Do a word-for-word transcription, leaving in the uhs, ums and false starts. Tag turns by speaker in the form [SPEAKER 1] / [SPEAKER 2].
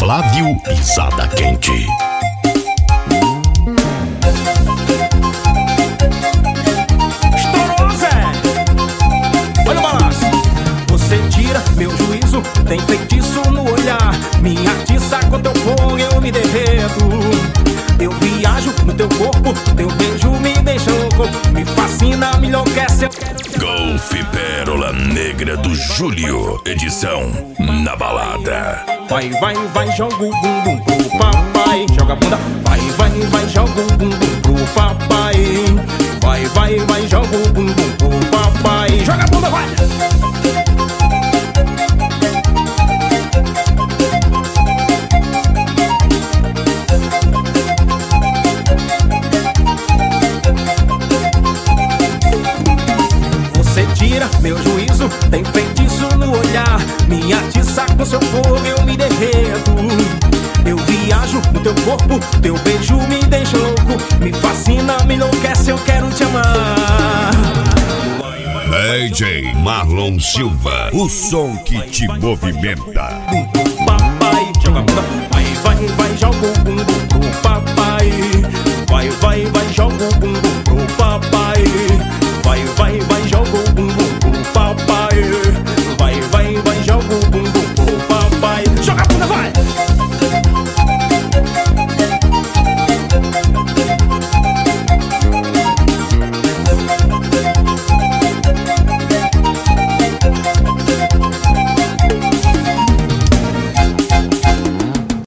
[SPEAKER 1] Flávio Pisada Quente.
[SPEAKER 2] Estourou, Zé! Olha o balanço. Você tira meu juízo, tem feitiço no olhar. Minha atiça com teu fogo eu me derreto. Eu viajo no teu corpo, teu beijo me deixa louco. Me fascina, me enlouquece.
[SPEAKER 1] Golfe Pérola Negra do Júlio, edição Na Balada.
[SPEAKER 2] Vai, vai, vai, joga o bumbum pro papai. Joga a bunda. Vai, vai, vai, joga o bumbum pro papai. Vai, vai, vai, joga o bumbum pro papai. Joga a bunda, vai! Você tira meu juízo, tem feitiço no olhar. Me atiça com seu fogo, eu me derreto. Eu viajo no teu corpo, teu beijo me deixa louco. Me fascina, me enlouquece, eu quero te amar.
[SPEAKER 1] D J Marlon Silva, o som que te movimenta.
[SPEAKER 2] Papai, joga a bunda. Vai, vai, vai, joga o bumbum pro papai. Vai, vai, vai, joga o bumbum